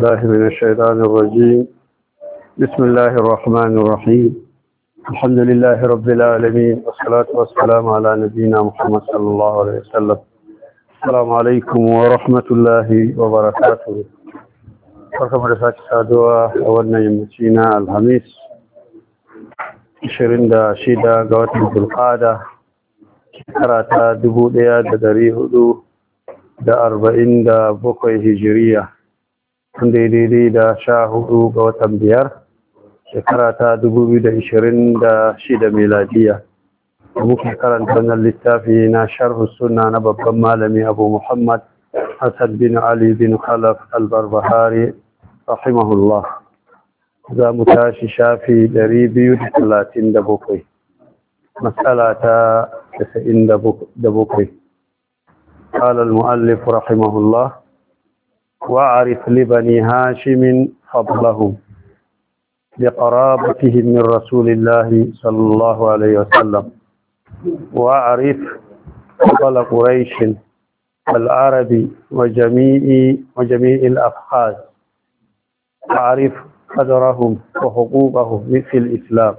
بالله من الشيطان الرجيم. بسم الله الرحمن الرحيم. الحمد لله رب العالمين، والصلاة والسلام على نبينا محمد صلى الله عليه وسلم. السلام عليكم ورحمة الله وبركاته. barkamu da sake saduwa a wannan yammaci na alhamis 26 ga watan zulqa'ada shekara ta 1447 hijiriya, daidai da 14 ga watan biyar shekara ta 2026 miladiya. muke karanta wannan littafi na sharh sunna na babban malami Abu Muhammad Hassan bin Ali bin Khalaf al-Barbahari rahimahullah. za mu tashi shafi 237, matsala ta 97. قال المؤلف رحمه الله: وأعرف لبني هاشم فضلهم لقرابتهم من رسول الله صلى الله عليه وسلم، وأعرف فضل قريش والعرب وجميع الأفخاذ، وأعرف قدرهم وحقوقهم في الإسلام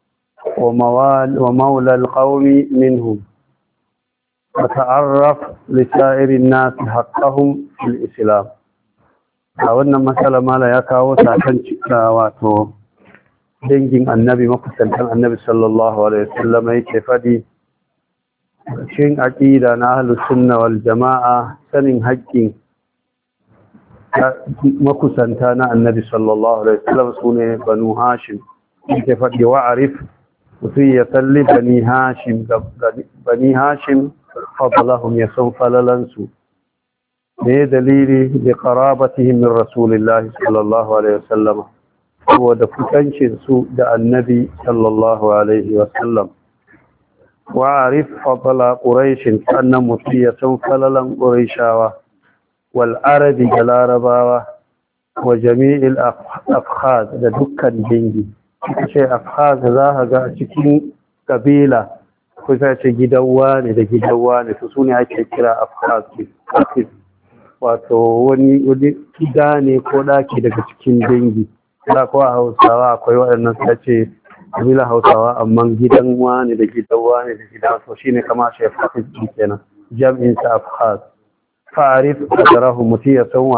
ومولى القوم منهم، وتعرف لسائر الناس حقهم في الإسلام. wannan matsala mala ya kawo sakan wato dangin annabi, makusantan annabi sallallahu alaihi wasallam, yake fadi cikin aqida na ahlus sunna wal jamaa, sanin haƙƙin makusanta na annabi sallallahu alaihi wasallam sune banu hashim. yake fadi wa'arif, mutum ya kalli bani hashim fadlahum, ya san falalansu. ne dalili da qarabatihim min rasulillahi sallallahu alaihi wasallam, saboda kusancin su da annabi sallallahu alaihi wasallam. wa arif fadla quraish, sannan mutum ya san falalan quraishawa, wal arabi da larabawa, wa jami'il afkhaz da dukkan dangi. sai afkhaz za ka ga cikin kabila kusa ce gidan wani da gidan wani, to sune ake kira afkhaz. wato wani gida ne ko daki daga cikin dangi. da kuwa hausawa akwai waɗannan suka ce kabila hausawa, amma gidan wani da gidan wani da gidan, to shine kama shi afkhaz kenan, jam'in sa afkhaz. fa'arif qadarahum, mutum ya san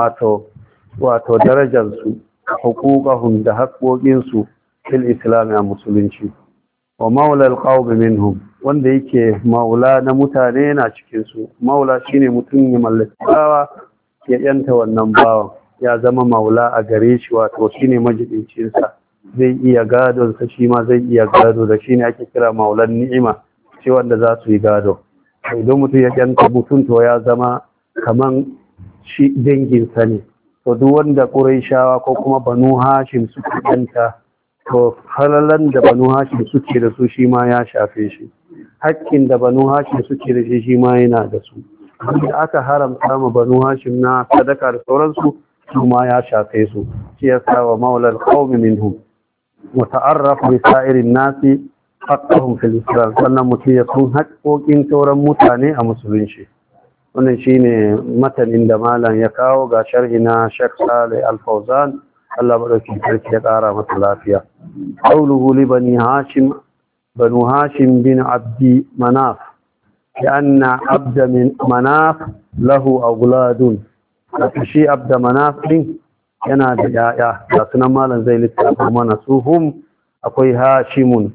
wato darajar su, huquqahum da haƙoƙin su fil islam a musulunci, wa maula alqawm minhum, wanda yake maula na mutane na cikin su. maula shine mutum ya mallaki bawa, ya yanta wannan bawan, ya zama maula a gare shi, wato shine majidincin sa, zai iya gadon sa, shi ma zai iya gado da shine ake kira maulan ni'ima, shi wanda za su yi gado. idan mutum ya yanta mutum, to ya zama kaman shi dangin sa ne. to duk wanda quraishawa ko kuma banu hashim suka yanta, to halalan da banu hashim suke da su shi ma ya shafe shi, haƙƙin da banu hashim suke da shi ma yana da su. da aka haramta ma banu hashim na sadaka da sauransu, su ma ya shafe su. shi ya sa wa maulal qaumi minhum, wa ta'arraf bi sa'irin nasi haqqahum fil islam, sannan mutum ya san haƙƙoƙin sauran mutane a musulunci. wannan shine matanin da malam ya kawo. ga sharhi na Sheikh Saleh Al-Fawzan, Allah madaukakin sarki ya ƙara masa lafiya. qawluhu li bani hashim, banu hashim bin abdi manaf, لأن عبد من مناف له أولاد. فشي عبد مناف yana da yaya, da sunan malam zai littafa mana su. hum akwai hashimun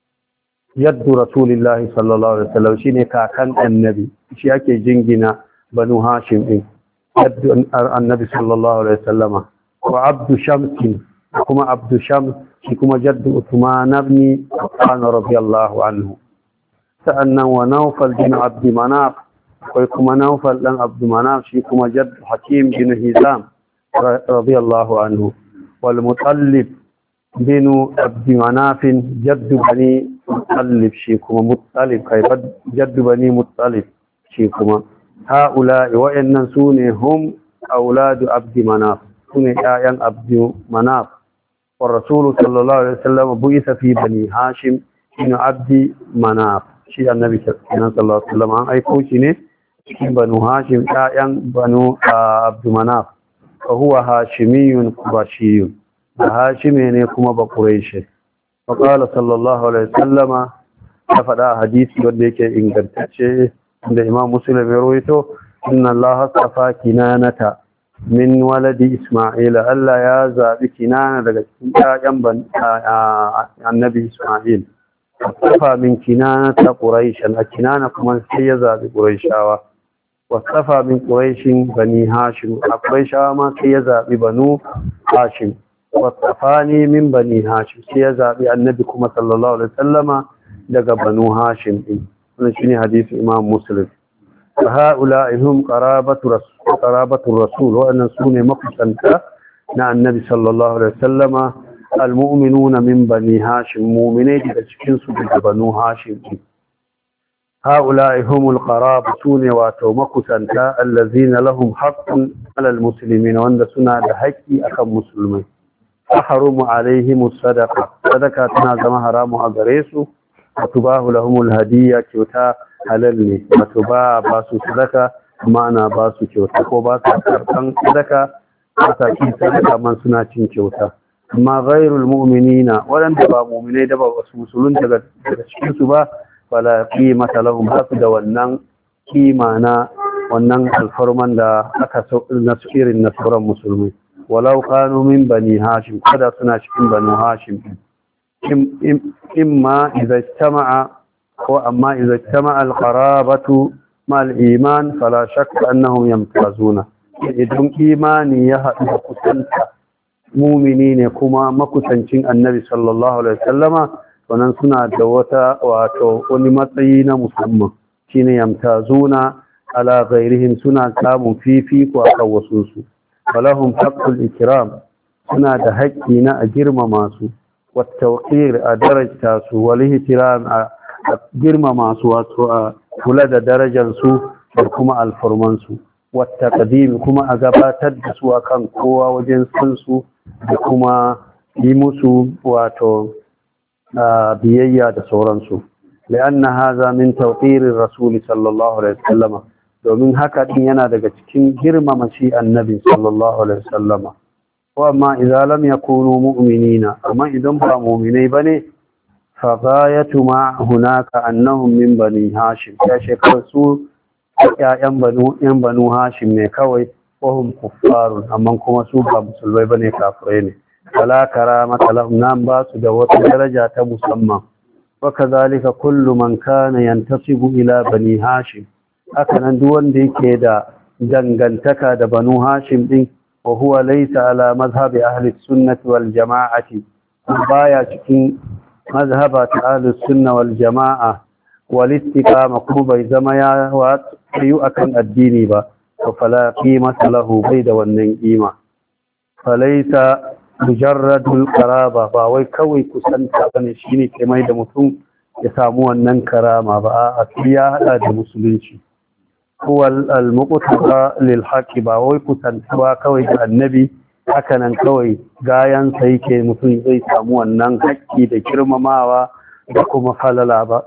yaddu rasulillahi sallallahu alaihi wasallam, shine kakan annabi, shi ake jingina banu hashim din, yaddu annabi sallallahu alaihi wasallama. wa abdu shams, kuma abdu shams shi kuma jaddu uthman ibn affan radiyallahu anhu. sa'annan wa Nawfal bin Abd Manaf, akwai kuma Nawfal dan Abd Manaf, shi kuma jaddu Hakim bin Hizam radiyallahu anhu. wal Muttalib bin Abd Manaf jaddu bani Muttalib, shi kuma Muttalib kai jaddu bani Muttalib, shi kuma. haula wa'annan sune hum auladu Abd Manaf, sune ƴaƴan Abd Manaf. wa Rasul sallallahu alaihi wasallam bu'itha fi bani Hashim bin Abd Manaf, shi annabi sallallahu alaihi wasallam an aiko shi ne cikin banu hashim, ƴaƴan banu abdu manaf. fa huwa hashimiyun qurashiyun hashimi ne kuma ba quraishi fa qala sallallahu alaihi wasallama ya faɗa hadisi wanda yake ingantacce da Imam Muslim ya rawaito inna Allah astafa kinanata min waladi Isma'ila Allah ya zabi Kinana daga cikin ƴaƴan annabi Isma'il wasafa min Kinanata Quraish Kinana kuma sai ya zabi Quraishawa wasafa min Quraishin bani Hashim Quraishawa ma sai ya zabi banu Hashim wasafani min bani Hashim sai ya zabi annabi kuma sallallahu alaihi wasallama daga banu Hashim din wannan shine hadisi Imam Muslim فهؤلاء هم قرابة الرسول وأن سوني مقصنك نا النبي صلى الله عليه وسلم المؤمنون من بني هاشم مؤمنين تشكين سبب بنو هاشم هؤلاء هم القرابة سوني واتو مقصنك الذين لهم حق على المسلمين وأن سنة حقي أكم مسلمين أحرم عليهم الصدقة صدقة تنازم حرام أغريسو وتباه لهم الهدية كوتا halal ne wato ba su sadaka amma ana ba su kyauta ko ba su karɓan sadaka ba sa cin sadaka man suna cin kyauta amma ghairul mu'minina waɗanda ba mu'minai da ba wasu musulun daga cikin su ba fala qimata lahum ba su da wannan kima na wannan alfarman da aka na irin na sauran musulmi walau kanu min bani hashim kada suna cikin banu hashim imma idza ijtama'a وأما إذا اجتمع القرابة مع الإيمان فلا شك أنهم يمتازون إذن إيماني يهد كسنت مؤمنين كما مكسنشين النبي صلى الله عليه وسلم وننسنا دوتا ونمطيين مسلم شين يمتازون على غيرهم سنة كام فيك وأقوصوص ولهم حق الإكرام سنة دهجين أجرم ماسو والتوقير أدرج تاسو والاهترام girma masu wato a kula da darajarsu da kuma alfarmansu wata kadimi kuma a gabatar da su akan kowa wajen sansu da kuma yi musu wato biyayya da sauransu la'anna haza min tawqirir rasul sallallahu alaihi wasallam domin haka din yana daga cikin girmama shi annabi sallallahu alaihi wasallam wa amma idza lam yakunu mu'minina amma idan ba mu'minai bane فغاية ما هناك أنهم من بني هاشم كشكل سوء ‘yan banu hashim ne kawai wahum kuffarun amma kuma su ba musulmai bane kafirai ne kala karamata lahum nan ba su da wata daraja ta musamman wa kazalika kullu man kana yantasibu ila bani hashim haka nan duk wanda yake da dangantaka da banu hashim din wa huwa laysa ala mazhabi ahli sunnah wal jama'ati baya cikin mazhaba ta ahlus sunna wal jama'a wal istiqama kuma bai zama ya wayu akan addini ba to fala qimata lahu bai da wannan kima falaysa mujarradul qaraba ba wai kawai kusanta bane shine ke mai da mutum ya samu wannan karama ba a ya hada da musulunci huwal al muqtada lil haqq ba wai kusanta ba kawai da annabi haka nan kawai gayan sai ke mutum zai samu wannan haƙƙi da girmamawa da kuma falala ba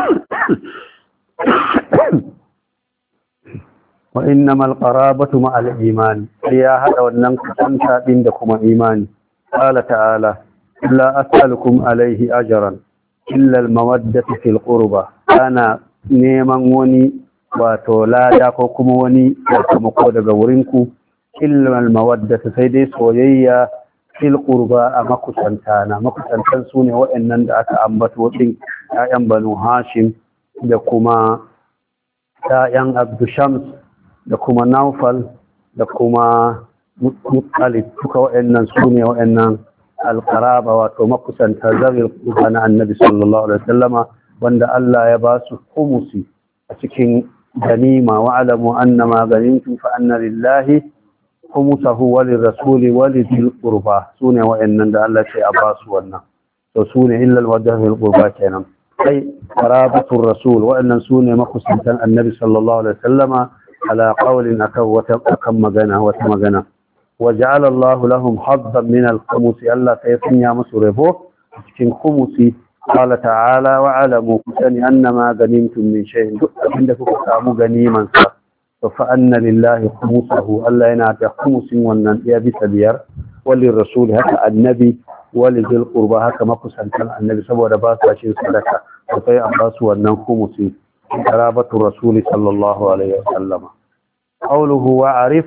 wa innamal qarabatu ma'al iman ya hada wannan kusanta din da kuma imani qala ta'ala la as'alukum alayhi ajran illa al mawaddatu fil qurba ana neman wani wato lada ko kuma wani sakamako daga wurinku illa al-mawaddata sai dai soyayya fil qurba a makusantan su ne waɗannan da aka ambato din ƴaƴan banu hashim da kuma ƴaƴan abdushams da kuma naufal da kuma muttalib duka waɗannan su ne waɗannan al-qaraba wato makusanta zawil qurba na annabi sallallahu alaihi wasallama wanda Allah ya ba su khumusi a cikin ganima wa alamu annama ganimtum fa anna lillahi khumsahu wa lirrasuli wa lidhil qurba sune wa'annan da Allah ce a ba su wannan to sune illa alwajhul qurba kenan ai qarabatur rasul wa'annan sune makusantan annabi sallallahu alaihi wasallama ala qawlin akan magana wata magana waja'ala Allah lahum haddan min al-khumus Allah sai sanya musu rabo cikin khumusi qala ta'ala wa alamu kusani annama ganimtum min shay'in duk abinda kuka samu ganiman sa fa anna lillahi khumsahu Allah yana da khumsin wannan ɗaya bisa biyar walin rasul haka annabi walin zil qurba haka makusantan annabi saboda ba su cin sadaka sai an ba su wannan khumsi qarabatu rasul sallallahu alaihi wasallam qawluhu wa arif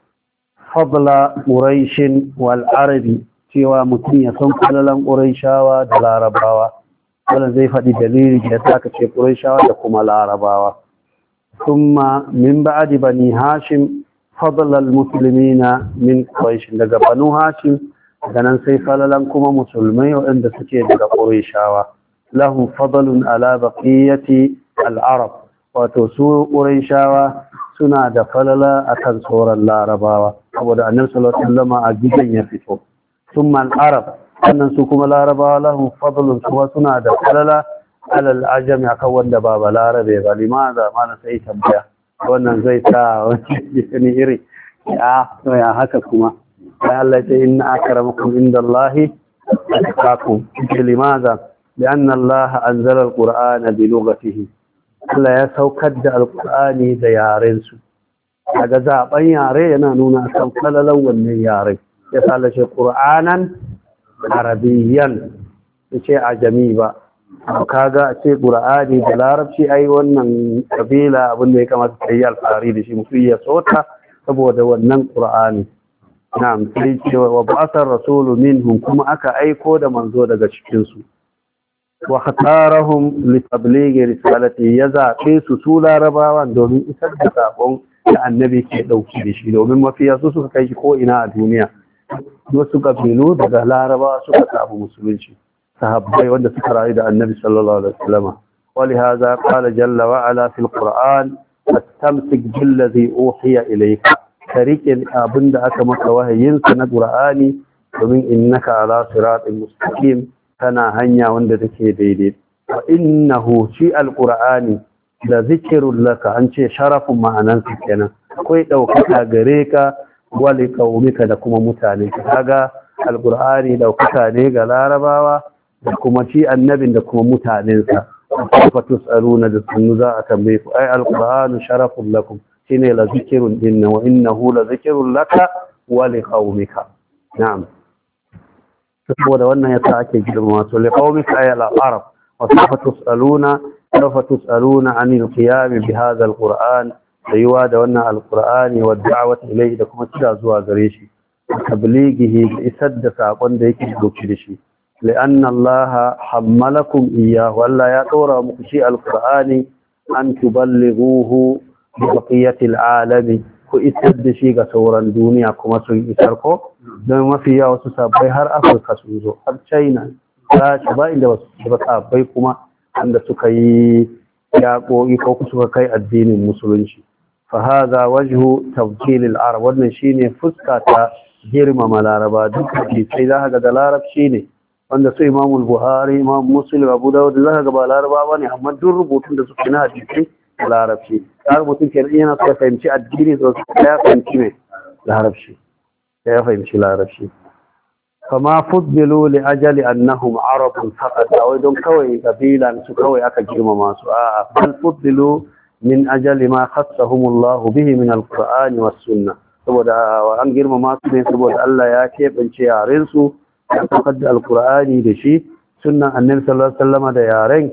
fadla quraish wal arabi cewa mutum ya san falalan quraishawa da larabawa wannan zai faɗi dalili da aka ce quraishawa da kuma larabawa thumma min ba'di bani hashim fadla al muslimina min quraish daga banu hashim ganan sai falalan kuma musulmai waɗanda suke daga quraishawa lahum fadlun ala baqiyati al arab wato su quraishawa suna da falala akan sauran larabawa saboda annabi sallallahu alaihi wasallam a gidan ya fito ثم العرب sannan su kuma larabawa lahum fadlun kuma suna da falala alal ajami akan wanda ba balarabe ba limaza mana sai tambaya wannan zai sa wani iri ya haka kuma sai Allah ya ce inna akramakum indallahi atqakum limaza lianna Allah anzala alqur'ana bi lughatihi Allah ya saukar da alqur'ani da yaren su daga zaben yare yana nuna kan falalan wannan yare ya sallace ƙur'anan arabiyyan ya ce ajami ba kaga a ce ƙur'ani da larabci ai wannan kabila abinda ya kamata ta yi alfahari da shi mutu ya sota saboda wannan ƙur'ani na'am sai ce wa ba'asar rasulu minhum kuma aka aiko da manzo daga cikinsu wa khatarahum li tablighi risalati ya zaɓe su larabawan domin isar da saƙon da annabi ke ɗauki da shi domin mafiya su suka kai shi ko ina a duniya wasu kabilu daga laraba suka samu musulunci sahabbai wanda suka rayu da annabi sallallahu alaihi wasallam wali hadha qala jalla wa ala fil qur'an fastamsik billazi uhiya ilayka tariqin abinda aka maka wahayin sa na qur'ani domin innaka ala siratin mustaqim kana hanya wanda take daidai wa innahu shi alqur'ani da zikrun laka an ce sharafun ma'anan sa kenan akwai daukaka gare ka wali kaumika da kuma mutane kaga alqur'ani daukaka ne ga larabawa da kuma ci annabin da kuma mutanensa fa tusaluna da sunu za a tambaye ku ai alqur'anu sharafun lakum shine la zikrun inna wa innahu la zikrun laka wa li qaumika na'am saboda wannan yasa ake girma to li qaumika ay al arab wa fa tusaluna anil qiyam bi hadha alqur'an rayuwa da wannan alkur'ani wa da'awati ilayhi da kuma kira zuwa gare shi tablighihi da isar da sakon da yake dauke da shi li'anna allaha hammalakum iyyahu Allah ya dora muku shi alkur'ani an tuballighuhu bi baqiyati alalam ku isar da shi ga sauran duniya kuma sun isar ko don mafi yawa wasu sabbai har Afirka sun zo har China ba inda wasu sabbai kuma wanda suka yi yaƙoƙi ko suka kai addinin musulunci فهذا وجه تفضيل العرب wannan shine fuska ta girmama laraba duk sai zaka ga larab shine wanda su Imam al-Buhari Imam Muslim Abu Dawud zaka ga ba laraba bane amma duk rubutun da suke na hadisi larabci rubutun kenan yana so fahimci addini so ya fahimci ne larabci ya fahimci larabci kama fuddilu li ajali annahum arabun faqat wai don kawai kabilan su kawai aka girmama su a'a bal fuddilu min ajali ma khassahumullahu bihi min alqur'ani was sunnah saboda an girmama su ne saboda Allah ya kebance yaren su ya saukar da alqur'ani da shi sunnan annabi sallallahu alaihi wasallam da yaren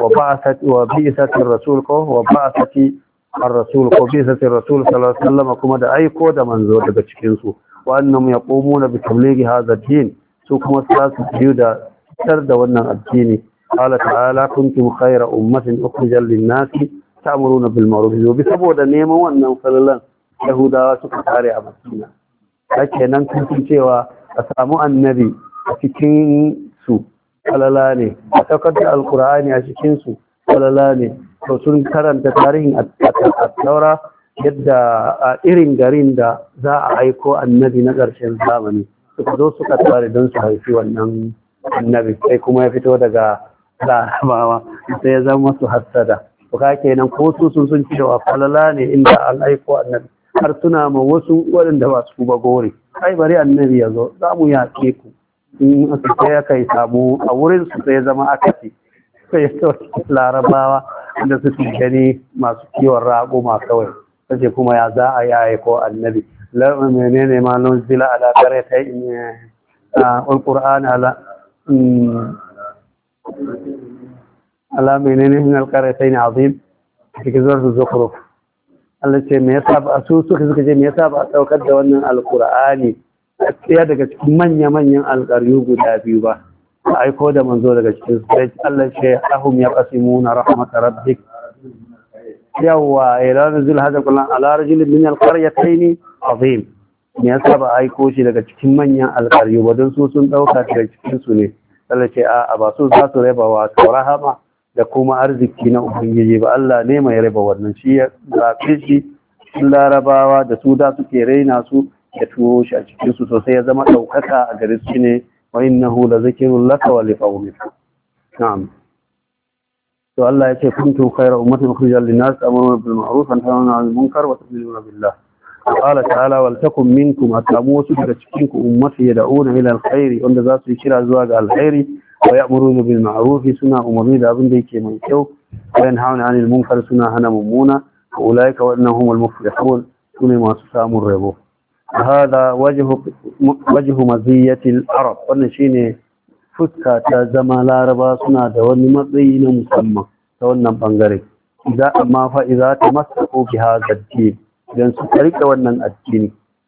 wa bi'sati rasul ko wa ba'sati ar-rasul ko bi'sati rasul sallallahu alaihi wasallam kuma da aiko da manzo daga cikin su wa annahum yaqumuna bi tablighi hadha ad-din su kuma su biyu da tar da wannan addini qala ta'ala kuntum khayra ummatin ukhrijat lin-nasi ta'muruna bil ma'ruf wa saboda neman wannan falalan yahudawa suka kare a Madina kenan kun cewa a samu annabi a cikin su falala ne a saukar da alqur'ani a cikin su falala ne to sun karanta tarihin at-taura yadda a irin garin da za a aiko annabi na ƙarshen zamani suka zo suka tare don su haifi wannan annabi sai kuma ya fito daga larabawa sai ya zama su hassada to ka kenan ko su sun cewa falala ne inda an aiko annabi har suna ma wasu waɗanda ba su ba gore ai bari annabi ya zo za mu yaƙe ku in aka sai aka yi samu a wurin su sai zama akasi sai ya larabawa da suke gani masu kiwon rago ma kawai kace kuma ya za a yaye ko annabi la menene ma nunzila ala qaratayn alquran ala menene min alqaratayn azim cikin zuwa zukhruf Allah ce me yasa ba su suka ce me yasa ba saukar da wannan alqur'ani ɗaya daga cikin manya-manyan alƙaryu guda biyu ba a aiko da manzo daga cikin su sai Allah ce ahum yaqsimuna rahmat rabbik yawa ila nuzul hada kullan ala rajulin min alqaryatayn azim me yasa ba aiko shi daga cikin manyan alƙaryu ba don su sun dauka daga cikin su ne Allah ce a ba su za su raba wa rahama da kuma arziki na ubangiji ba Allah ne mai raba wannan shi ya zaɓe shi larabawa da su da suke raina su ya turo shi a cikin su sosai ya zama ɗaukaka a gare su ne wa innahu la zikrun laka wa li qawmika na'am to Allah ya ce kuntum khayra ummatin ukhrijat lin-nas amruna bil ma'ruf wa tanhauna 'anil munkar wa tu'minuna billah qala ta'ala wal takum minkum atamu wasu daga cikin ku ummati yad'una ila al-khairi wanda za su yi kira zuwa ga alkhairi wa ya'muruna bil ma'ruf suna umarni da abin da yake mai kyau wa yanhauna 'anil munkar suna hana mummuna wa ulaika wa innahum al-muflihun sune masu samun rabo هذا وجه مزية العرب wannan shine fuska ta zama laraba suna da wani matsayi na musamman ta wannan bangare idan amma fa idza tamassaku bi hadha ad-din dan su rike wannan addini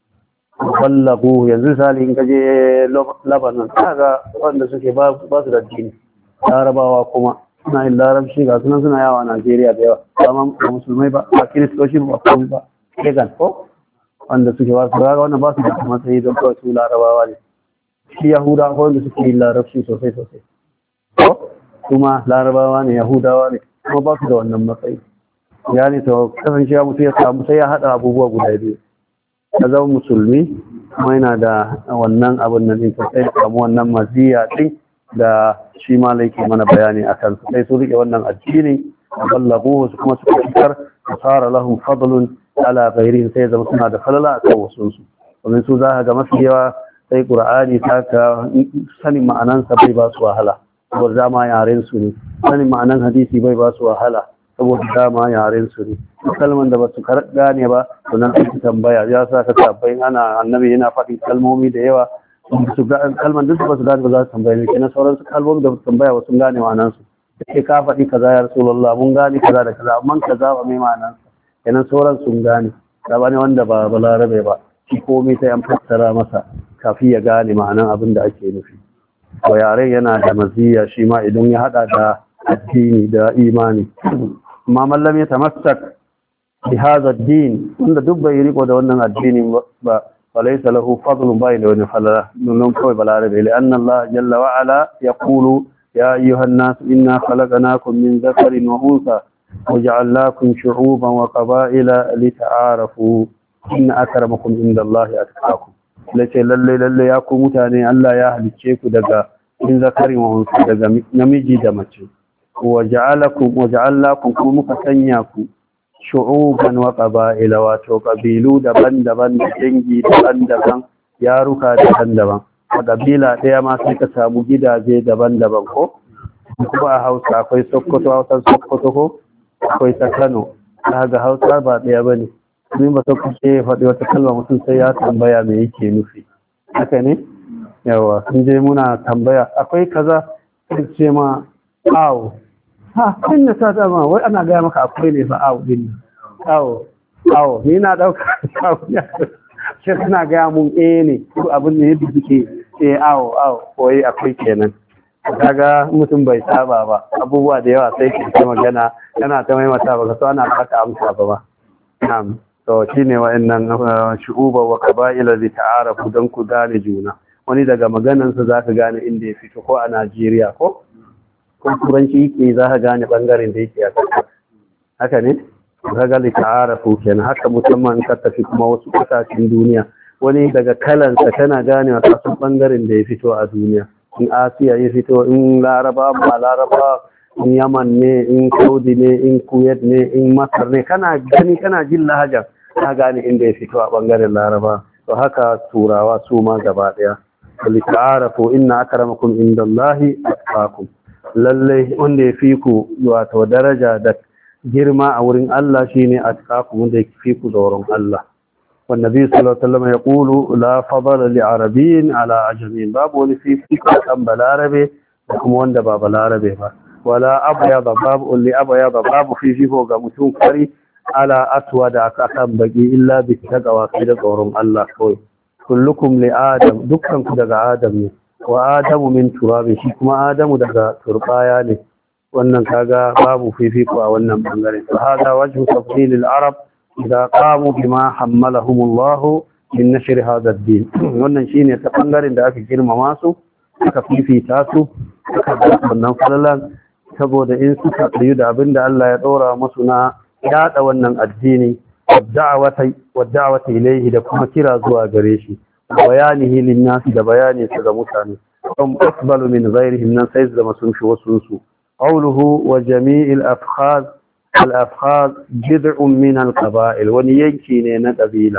wallahi yanzu sali in kaje Lebanon kaga wanda suke ba su da addini larabawa kuma suna yin larabci ga suna yawa a Najeriya da yawa amma musulmai ba kiristoci ba kuma ba kegan ko wanda suke ba su raga wannan ba su da matsayi don kawai su larabawa ne shi yahudawa ko wanda suke yin larabci sosai ko kuma larabawa ne yahudawa ne kuma ba su da wannan matsayi ya ne to kasancewa mutum ya samu sai ya haɗa abubuwa guda biyu ya zama musulmi kuma yana da wannan abin nan ɗin sai ya samu wannan maziya ɗin da shi ma laiki mana bayani a kansu sai su riƙe wannan addini ballagu su kuma suka fitar fasara lahum fadlun ala ghairihim sai zama suna da falala a kan wasu su domin su za ga mafi yawa sai qur'ani ta ka sanin ma'anansa bai ba su wahala saboda dama yaren su ne sanin ma'anan hadisi bai ba su wahala saboda dama yaren su ne kalman da ba su gane ba to nan ake tambaya ya sa ka tabbai ana annabi yana faɗin kalmomi da yawa su ga kalman duk ba su gane ba za su tambaye ne kenan sauran su kalmomi da ba su tambaya ba sun gane ma'anansu sai ka faɗi kaza ya rasulullah mun gane kaza da kaza amma kaza ba mai ma'anansa kenan sauran sun gane da ba ne wanda ba balarabe ba shi komai sai an fassara masa kafin ya gane ma'anan abin da ake nufi to yaren yana da maziya shi ma idan ya hada da addini da imani amma mallam ya tamassak bi hadha ad-din wanda duk bai riko da wannan addini ba falaysa lahu fadlun bai da wani falala nun kawai balarabe li anna Allah jalla wa ala yaqulu ya ayyuhan nas inna khalaqnakum min dhakarin wa untha وجعلناكم شعوبا وقبائل لتعارفوا إن أكرمكم عند الله أتقاكم lace lalle ya ku mutane Allah ya halicce ku daga in zakarin wa unsa daga namiji da mace waja'alakum kuma muka sanya ku shu'uban wa qaba'ila wato kabilu daban-daban da dangi daban-daban yaruka daban-daban a kabila ɗaya ma sai ka samu gidaje daban-daban ko kuma a Hausa akwai Sokoto ko akwai ta Kano ga Hausa ba ɗaya ba ne min ba sauƙi ce faɗi wata kalma mutum sai ya tambaya me yake nufi haka ne yawa sun je muna tambaya akwai kaza sai ce ma awo ha kun na sa dama wai ana gaya maka akwai ne fa awo din awo ni na ɗauka awo ya sai kana gaya mun ne ko abin da yadda suke awo koyi akwai kenan kaga mutum bai saba ba abubuwa da yawa sai ke magana yana ta maimata ba so ana baka amsa ba na'am to shine wa'annan shu'uba wa qaba'ila li ta'arafu dan ku gane juna wani daga maganan sa zaka gane inda ya fito ko a Najeriya ko turanci yake zaka gane bangaren da yake a kasa haka ne kaga li ta'arafu kenan haka musamman ka tafi kuma wasu kasashen duniya wani daga kalansa kana gane a kasan bangaren da ya fito a duniya in Asiya ya fito in Laraba ba Laraba in Yaman ne in Saudi ne in Kuwait ne in Masar ne kana jin lahajar ka gane inda ya fito a bangaren Laraba to haka turawa su ma gaba daya li ta'arafu inna akramakum indallahi atqakum lalle wanda ya fi ku wato daraja da girma a wurin Allah shine atqakum da fi ku tsoron Allah. والنبي صلى الله عليه وسلم يقول لا فضل لعربي على عجمي باب ولفي كان بالعربي kuma wanda ba balarabe ba wala abyada babu li abyada babu fifiko ga mutum fari ala atwa da aka kan baki illa bi taqwa kai da tsoron Allah kawai kullukum li adam dukkan ku daga adam ne wa adamu min turabi shi kuma adamu daga turbaya ne wannan kaga babu fifiko a wannan bangare fa hada wajhu tafdil al arab idza qamu bima hammalahum Allah min nashr hada ad-din wannan shine ta bangaren da aka girmama su aka fifita su aka ba wannan falalan saboda in suka tsayu da abin da Allah ya ɗora musu na yada wannan addini wadda'awata ilaihi da kuma kira zuwa gare shi bayanihi linnasi da bayani su ga mutane kam asbalu min ghairihim nan sai da sun shi wasu su qawluhu wa jami'il afkhaz al afkhaz bid'un min al qaba'il wani yanki ne na kabila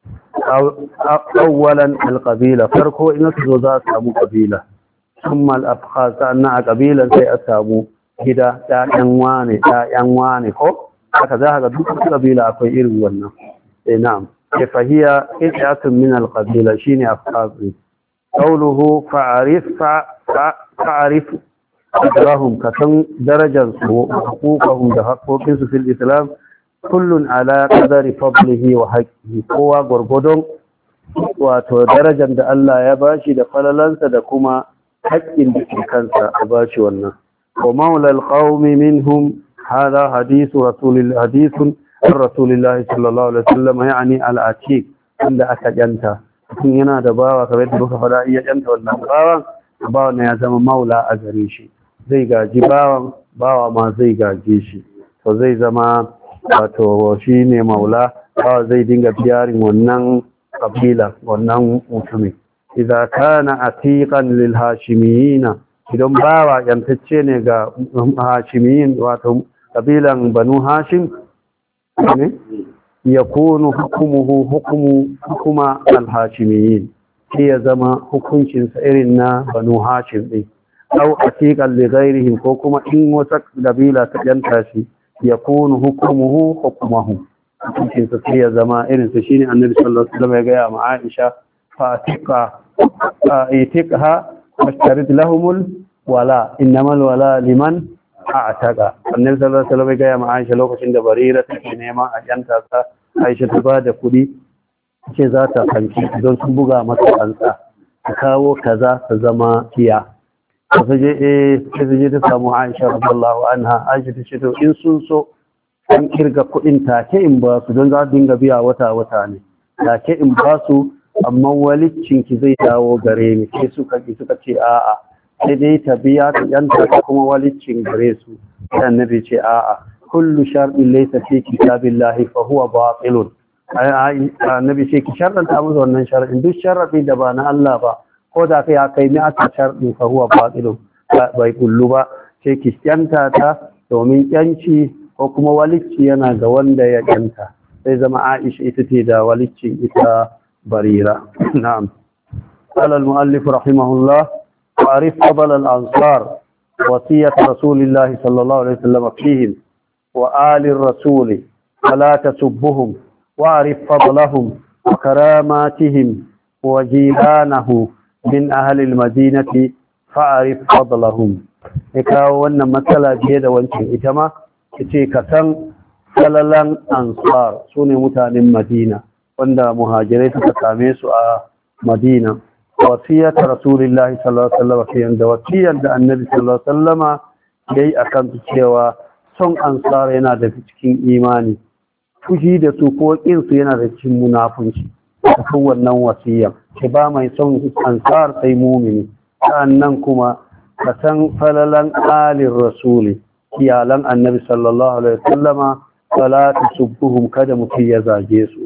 awwalan al qabila farko in su zo za su samu kabila thumma al afkhaz sannan a kabilan sai a samu gida ɗayan wane ko haka za ga duk kabila akwai irin wannan na'am fahiya qit'atun min al-qabila shine afqazi qawluhu fa'arif ajrahum kasan darajar su huquqahum da haqqoqin su fil islam kullun ala qadari fadlihi wa haqqihi kowa gurgudun wato darajar da Allah ya bashi da falalansa da kuma haƙƙin da ke kansa a bashi wannan ومولى القوم منهم هذا حديث رسول الله صلى الله عليه وسلم يعني العتيق عند أكجنتا kun yana da bawa kamar da muka fada iya yanta wannan bawan ya zama maula a gare shi zai gaji bawa ma zai gaje shi to zai zama wato shi ne maula bawa zai dinga biyarin wannan kabila wannan mutumin idza kana atiqan lil hashimiyina idan bawa yantacce ne ga hashimiyin wato kabilan banu hashim ne yakunu hukuma al-hashimiyin sai ya zama hukuncinsa irin na banu hashim din aw atiqan li ghairihim ko kuma in wata kabila ta yanta shi yakunu hukumuhu hukuncinsa sai ya zama irin sa shine annabi sallallahu alaihi wasallam ya ga ma Aisha fa atiqha washtarid lahumul wala innamal wala liman a'taqa annabi sallallahu alaihi wasallam ya ga ma Aisha lokacin da Barira take neman a yanta ta Aisha ta bada kudi ce za ta fanki don sun buga masa kansa ta kawo kaza ta zama kiya sai je ta samu Aisha radiyallahu anha Aisha ta ce to in sun so an kirga kudin take in ba su don za su dinga biya wata ne take in ba su amma walicin ki zai dawo gare ni sai suka ce a'a sai dai ta biya ta yanta ta kuma walicin gare su sai annabi ce a'a kullu shar'in laysa fi kitabillahi fa huwa batilun annabi ce ki sharɗanta musu wannan shar'in duk sharadi da ba na Allah ba ko da kai kai ni aka sharɗi fa huwa batilun bai kullu ba sai ki yanta ta domin yanci ko kuma walicci yana ga wanda ya yanta sai zama Aisha ita ce da walicci ita Barira na'am qala al-muallif rahimahullah wa'rif fadl al-ansar wasiyat rasulillah sallallahu alaihi wasallam fihim wa ali ar-rasul fala tasubbuhum wa'rif fadlahum wa karamatihim wa jiranahum min ahli al-madinati fa'rif fadlahum kawo wannan matsala biye da wancan ita ma ce ka san falalan ansar su ne mutanen madina wanda muhajirai suka same su a madina wasiyar rasulullahi sallallahu alaihi wasallam da wasiyar da annabi sallallahu alaihi wasallama yayi akan cewa son ansar yana da cikin imani fushi da su ko kin su yana da cikin munafunci kan wannan wasiyar ke ba mai son ansar sai mumini sannan kuma ka san falalan alir rasuli iyalan annabi sallallahu alaihi wasallama fala tasubbuhum kada mutum ya zage su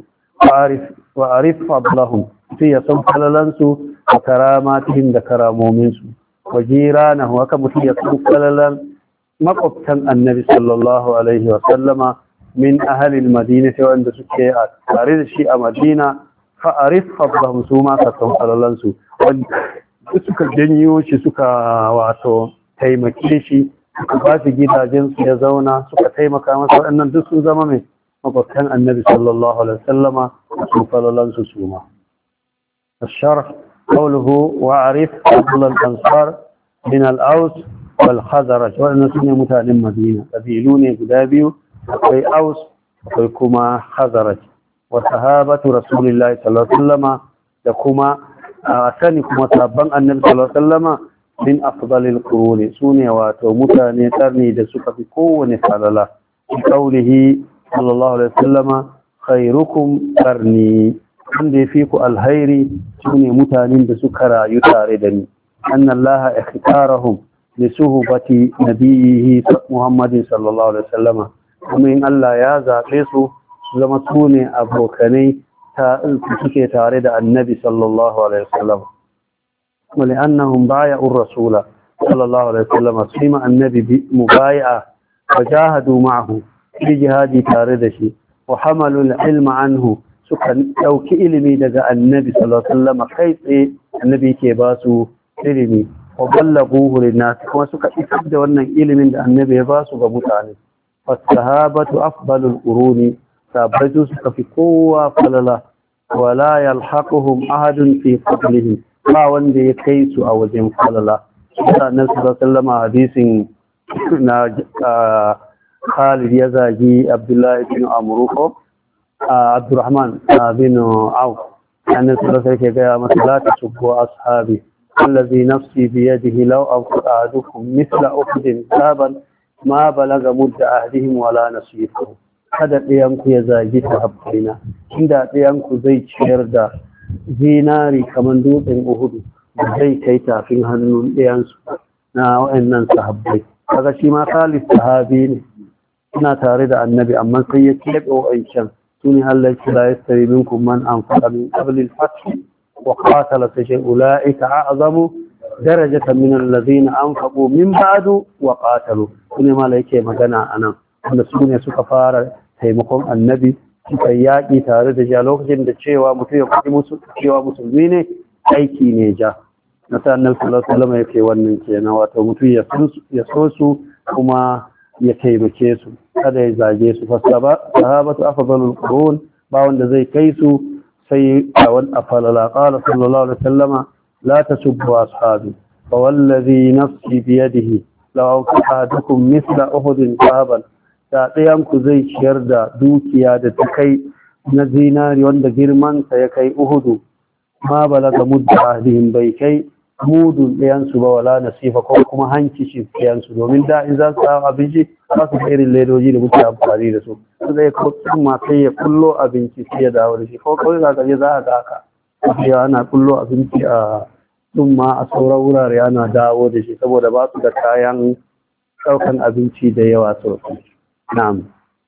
wa arif fadlahum sai ya san falalan su da karamatihim da karamomin su wa jiranahu haka mutum ya san falalan makwabtan annabi sallallahu alaihi wasallama min ahli almadina sai wanda suke a tare da shi a madina fa arif fadlahum su ma ka san falalan su wanda suka janyo shi suka wato taimake shi suka ba shi gidajensu ya zauna suka taimaka masa, waɗannan duk sun zama mai makwabtan annabi sallallahu alaihi wasallama su falalansu su ma. الشرح قوله وعرف فضل الأنصار من الأوس والخزرج وأن سنة متعلم مدينة قبيلون قدابيو أخي أوس أخي كما خزرج وصحابة رسول الله صلى الله عليه وسلم لكما أسانكما صحابا النبي صلى الله عليه وسلم من أفضل القرون سنة ومتعني ترني دسوك في كون فعلله في قوله صلى الله عليه وسلم خيركم قرني wanda ya fi ku alhairi su ne mutanen da suka rayu tare da ni annallaha ikhtarahum li suhbati nabiyhi Muhammadin sallallahu alaihi wasallama kuma in Allah ya zabe su zama su ne abokanai ta suke tare da annabi sallallahu alaihi wasallam wa li'annahum bai'u rasula sallallahu alaihi wasallama sima annabi mubai'a wa jahadu ma'ahu fi jihadi tare da shi wa hamalu al-ilma anhu suka ɗauki ilimi daga annabi sallallahu alaihi wasallam kai tsaye annabi ke ba su ilimi wa ballaguhu linnas kuma suka isar da wannan ilimin da annabi ya ba su ga mutane fasahabatu afdalul quruni sabatu suka fi kowa falala wala yalhaquhum ahadun fi fadlihim ba wanda ya kai su a wajen falala annabi sallallahu alaihi wasallam hadisin na Khalid ya zagi Abdullahi bin Amr عبد الرحمن بن عوف أن الرسول قال مثلا لا تسبوا أصحابي الذي نفسي بيده لو أنفق أحدكم مثل أحد ذهبا ما بلغ مد أحدهم ولا نصيفه kada ɗayanku ya zagi sahabbaina inda ɗayanku zai ciyar da zinari kamar dutsen uhudu zai kai tafin hannun ɗayansu na wa'annan sahabbai kaga shi ma Khalid sahabi ne ina tare da annabi amma sai ya keɓe wa'ancan سني التي لا يستوي منكم من أنفق من قبل الفتح وقاتل في شيء أولئك أعظم درجة من الذين أنفقوا من بعد وقاتلوا سني ما لك مغنى أنا أن سني سكفار تيمكم النبي سياقي تارد جالوك جند cewa mutum ya faɗi musu cewa musulmi ne aiki ne ja na sa annabi sallallahu alaihi wasallam yake wannan kenan wato mutum ya so su kuma ya taimake su kada ya zage su sahabatu afdalul qurun ba wanda zai kai su sai a wani afalala qala sallallahu alaihi wasallam la tasubbu ashabi fa wallazi nafsi bi yadihi law ahadukum mithla uhudin zahaban da ɗayan ku zai ciyar da dukiya da ta kai na zinari wanda girman sa ya kai uhudu ma balaga mudda ahdihim bai kai mudun ɗayansu ba wala nasifa ko kuma hanci shi ɗayansu domin da in za su samu abinci ba su da irin ledoji da muke amfani da su su zai kuma sai ya kullo abinci sai ya dawo da shi ko kawai za ka je za a ga haka sai ana kullo abinci a tsumma a sauran wurare ana dawo da shi saboda ba su da kayan ɗaukan abinci da yawa sosai na'am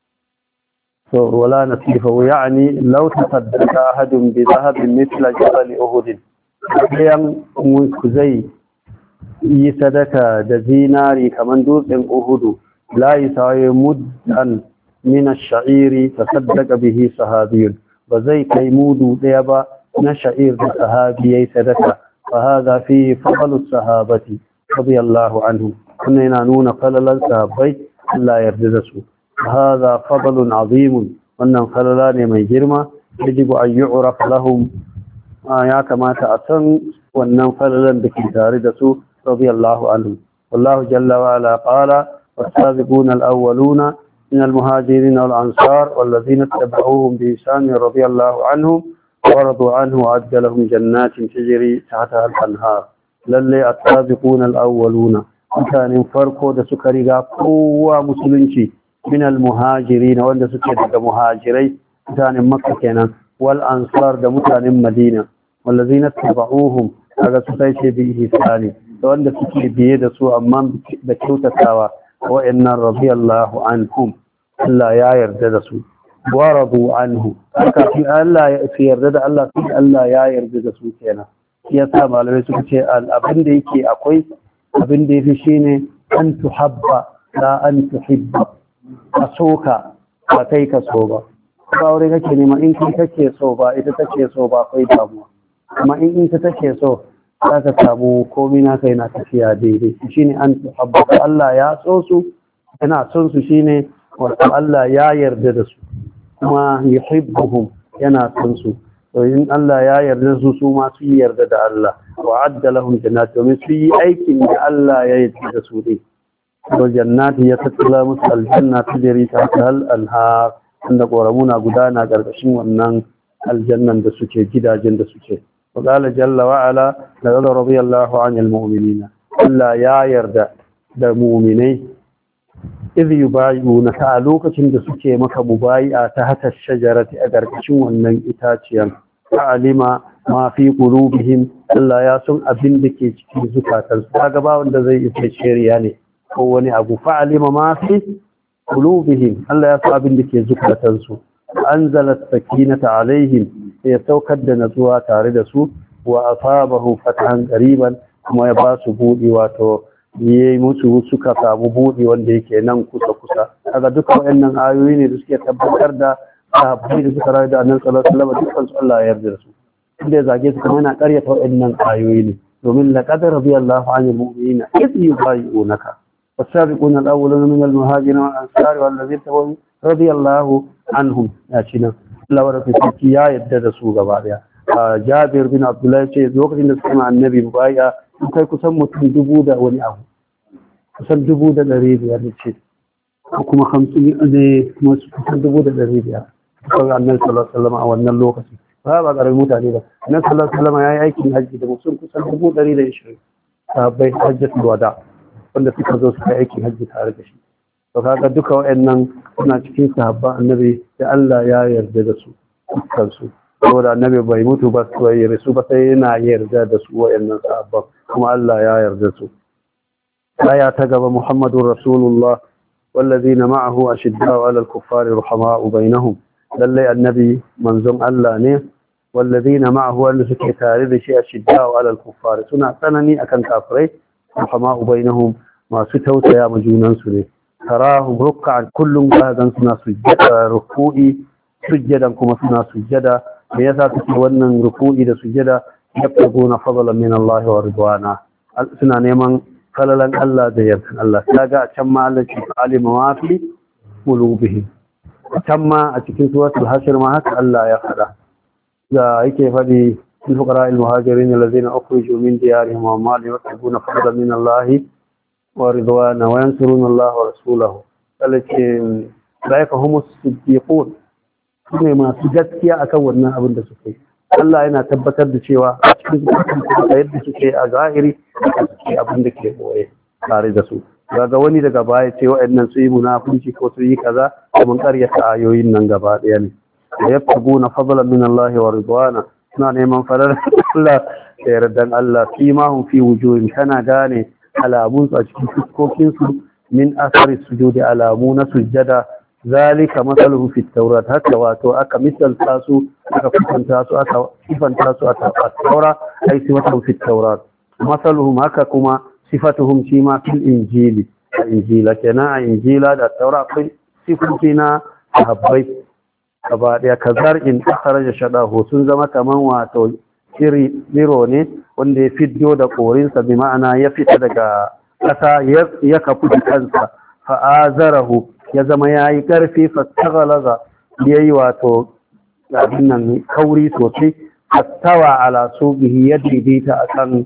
so wala nasifa yani law tasaddaqa ahadun bi dhahabin mithla jabal uhud ɗayan ku zai yi sadaka da zinari kamar dutsen uhudu la yi sawaye muddan min ash-sha'iri tasaddaqa bihi sahabiyun ba zai kai mudu ɗaya ba na sha'ir da sahabi yayi sadaka fa hadha fi fadl as-sahabati radiyallahu anhum kuma yana nuna falalan sahabbai Allah ya yarda da su hadha fadlun azim wannan falala ne mai girma yajibu an yu'raf lahum ya kamata a san wannan falalan da ke tare da su radiyallahu anhu wallahu jalla wa ala qala was-sabiquna al-awwaluna min al-muhajirin wal-ansar wal-ladhina ittaba'uuhum bi ihsan radiyallahu anhum wa radu anhu wa adda lahum jannatin tajri tahtaha al-anhar lalle as-sabiquna al-awwaluna mutanen farko da suka riga kowa musulunci min al-muhajirin wanda suke daga muhajirai mutanen makka kenan wal-ansar da mutanen madina والذين اتبعوهم kaga su sai ce bi ihsani da wanda suke biye da su amma da kyautatawa wa'annan radiyallahu anhum Allah ya yarda da su wa radu anhu kafin Allah ya yarda da Allah sai Allah ya yarda da su kenan yasa malamai suka ce abin da yake akwai abin da yafi shine an tuhabba la an tuhibba asoka ba kai ka so ba aure kake nema in kai kake so ba ita take so ba kai damuwa amma in ita take so za ka samu komai naka yana tafiya daidai shine an tabbata Allah ya so su yana son su shine wato Allah ya yarda da su kuma yuhibbuhum yana son su to in Allah ya yarda su su ma su yarda da Allah wa adda lahum jannat domin su yi aikin da Allah ya yarda da su ne to jannati ya tattala musu aljanna tajri tahta al-anhar inda ƙoramuna gudana ƙarƙashin wannan aljannan da suke gidajen da suke wa qala jalla wa ala laqad radiyallahu 'anil mu'minina Allah ya yarda da mu'minai idh yubayyi'unaka a lokacin da suke maka mubayi'a ta hata shajarati a ƙarƙashin wannan itaciyan alima ma fi qulubihim Allah ya san abin da ke cikin zukatansu kaga ba wanda zai isa shari'a ne ko wani abu fa'alima ma fi qulubihim Allah ya san abin da ke zukatansu anzalat sakinata alaihim ya saukar da natsuwa tare da su wa asabahu fatahan qariban kuma ya ba su buɗi wato yayi musu suka samu buɗi wanda yake nan kusa kaga duka wayannan ayoyi ne da suke tabbatar da sahabbai da suka rayu da Annabi sallallahu alaihi wasallam dukkan su Allah ya yarda da su inda ya zage su kuma yana ƙaryata wayannan ayoyi ne domin laqad radiyallahu 'anil mu'minina idh yubayyi'unaka والسابقون الأولون من المهاجرين والأنصار والذين تبعوا رضي الله عنهم يا شينا الله ورسوله يا يدد su gaba daya Jabir bin Abdullah ce lokacin da suka annabi baya kai kusan mutum 1000 da wani abu kusan 1500 ce kuma 50 ne kuma kusan 1500 sai annabi sallallahu alaihi wasallam a wannan lokaci ba garin mutane ba annabi sallallahu alaihi wasallam yayi aikin haji da mutum kusan 120 sahabbai hajjatul wada wanda suka zo suka aiki hajji tare da shi to kaga duka wayannan suna cikin sahabban annabi da Allah ya yarda da su kansu saboda annabi bai mutu ba sai ya rasu ba sai yana yarda da su wayannan sahabban kuma Allah ya yarda su aya ta gaba Muhammadur Rasulullah والذين معه أشداء على الكفار رحماء بينهم لله النبي منزم الله نه والذين معه أن سكي تاريخ شيء أشداء على الكفار سنة سنني أكن كافرين رحماء بينهم ما ستوت يا مجونان سنة تراهم ركعا كل قادم سنة سجدا ركوعي سجدا كما سنة سجدا ليسا تتولن ركوعي دا سجدا يبتغون فضلا من الله ورضوانا سنة نيمان falalan Allah da yardan Allah kaga a can ma Allah ce alima ma fi qulubihim can ma a cikin suratul hashr ma haka Allah ya fada da yake fadi lil fuqara al muhajirin alladhina ukhriju min diyarihim wa amwalihim yaquluna fadlan min Allah wa ridwana wa yansuruna Allah wa rasulahu alake laika humus siddiqun ne masu gaskiya akan wannan abin da suke Allah yana tabbatar da cewa a cikin yadda suke a zahiri suke abin da ke boye tare da su daga wani daga baya ce waɗannan su yi munafunci ko su yi kaza mun karyata ayoyin nan gaba ɗaya ne da yabtaguna fadlan min Allah wa ridwana suna neman farar Allah da yardan Allah fi ma hum fi wujuhim kana gane alamun a cikin fuskokin su min asari sujudi alamu na sujjada zalika masaluhu fi tawrat haka wato aka misalta su aka kusanta su aka sifanta su a taura ai sifatuhum fi tawrat masaluhum haka kuma sifatuhum shi ma fil injili a injila kenan a injila da taura akwai sifofi na sahabbai gaba daya kazar in akhraja shadahu sun zama kaman wato zero ne wanda ya fiddo da korinsa bi ma'ana ya fita daga kasa ya kafu kansa fa azarahu ya zama ya yi ƙarfi fattagalaza ya yi wato abin nan kauri sosai fattawa ala suqihi ya daidaita a kan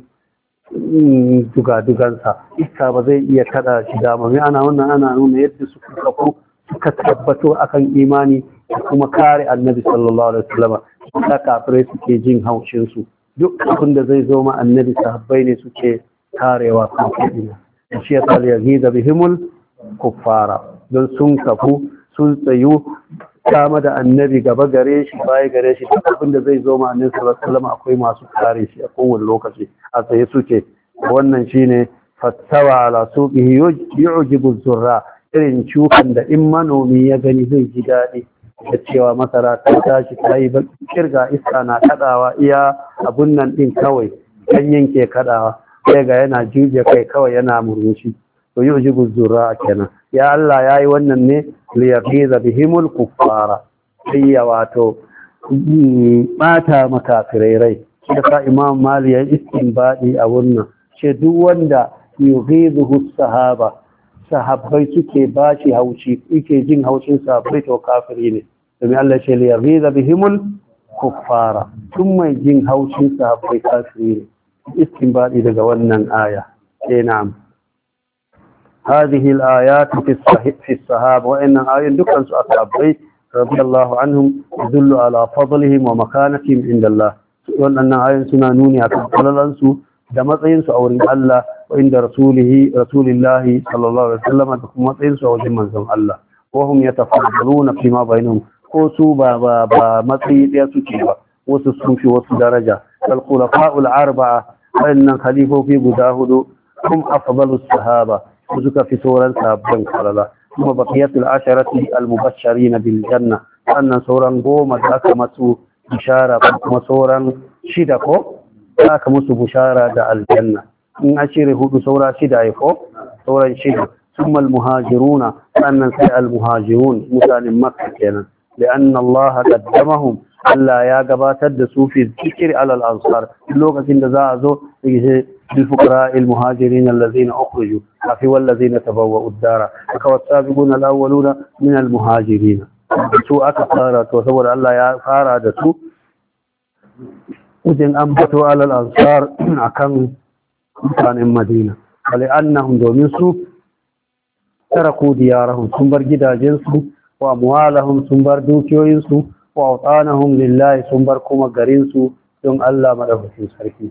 dugadugansa iska ba zai iya kada shi dama mai ana wannan ana nuna yadda suka kafu suka tabbato akan imani da kuma kare annabi sallallahu alaihi wasallam suka kafirai suke jin haushin su duk abin da zai zo ma annabi sahabbai ne suke karewa kuma ina shi ya tsali ya giza bihimul kuffara don sun kafu sun tsayu kama da annabi gaba gare shi baya gare shi duk abin da zai zo ma annabi sallallahu alaihi wasallam akwai masu kare shi a kowane lokaci a tsaye suke wannan shine fattawa ala suqihi yu'jibu zurra irin shukan da in manomi ya gani zai ji daɗi da cewa masara ta tashi ta yi kirga iska na kadawa iya abun nan din kawai ganyen ke kadawa sai ga yana juje kai kawai yana murmushi to yu'jibu zurra kenan ya Allah yayi wannan ne li yaqiza bihimul kuffara sai ya wato bata makafirai rai shi da imam mali ya istinbadi a wannan ce duk wanda yughizuhu sahaba sahabbai suke bashi haushi yake jin haushin sahabbai to kafiri ne domin Allah ce li yaghiza bihimul kuffara tun mai jin haushin sahabbai kafiri ne istinbadi daga wannan aya na'am هذه الآيات في الصحابة وإن آيات دكان أصحابي رضي الله عنهم يدل على فضلهم ومكانتهم عند الله وأن آيات سنانوني أكبر لنسو دمتين سأورين الله وعند رسول الله صلى الله عليه وسلم دمتين سأورين منزم الله وهم يتفضلون فيما بينهم قوسوا بمطيء يسوكيبا وسسهم في وسط درجة فالخلفاء الأربعة وإن خليفوا في بداهد هم أفضل الصحابة suka fi sauran sabbin kalala kuma baqiyatul asharati al-mubashirin bil janna annan sauran goma da aka masu bishara kuma sauran shida ko aka musu bishara da aljanna in ashire hudu saura shida ai ko sauran shida thumma al-muhajiruna annan sai al-muhajirun mutanen makka kenan لأن الله قدمهم Allah ya gabatar da su fi zikir alal ansar lokacin da za a zo للفقراء المهاجرين الذين أخرجوا في والذين تبوأوا الدار والسابقون الأولون من المهاجرين سوء أكثر وصور الله يا فارد سوء وجن أنبتوا على الأنصار أكن كان المدينة ولأنهم دومين سوء تركوا ديارهم سنبر جدا جنسوا وأموالهم سنبر دوكيو ينسوا وأوطانهم لله سنبر كما قرينسوا دون الله مدفع سركي